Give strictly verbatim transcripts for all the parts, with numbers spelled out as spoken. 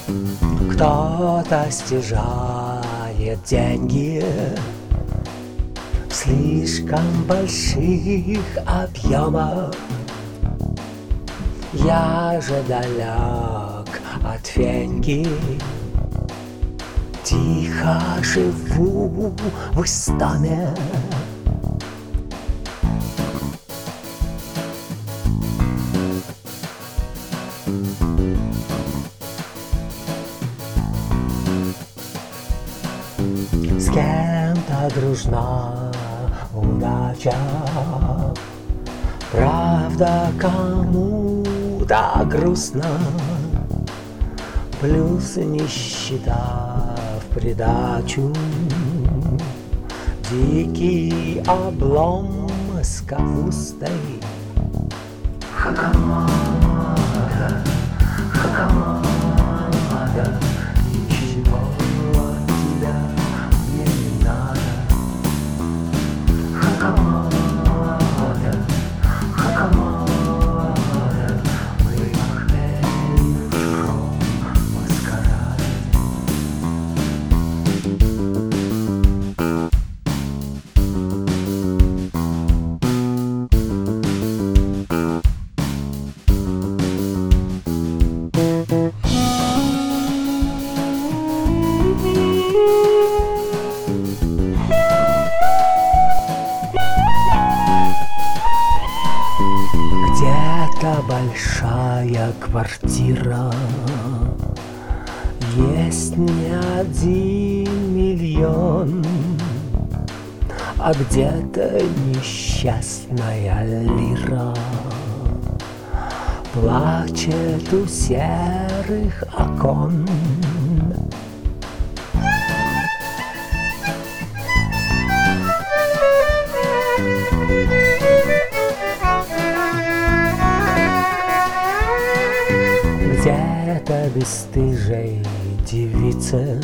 Кто-то стяжает деньги в слишком больших объемах. Я же далек от феньки, тихо живу в Истаме. С кем-то дружна удача, правда, кому-то грустно, плюс нищета в придачу, дикий облом с капустой. Хакамада, хакамада, ничего от тебя мне не надо. Хакамада, хакамада, мы махнем в чужом маскараде. Где-то большая квартира, есть не один миллион, а где-то несчастная лира плачет у серых окон. Где-то бесстыжей девице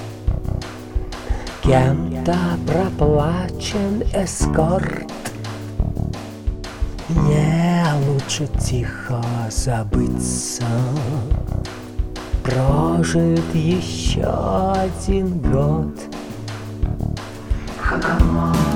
кем-то проплачен эскорт. Не лучше тихо забыться, прожит еще один год. Хакамада.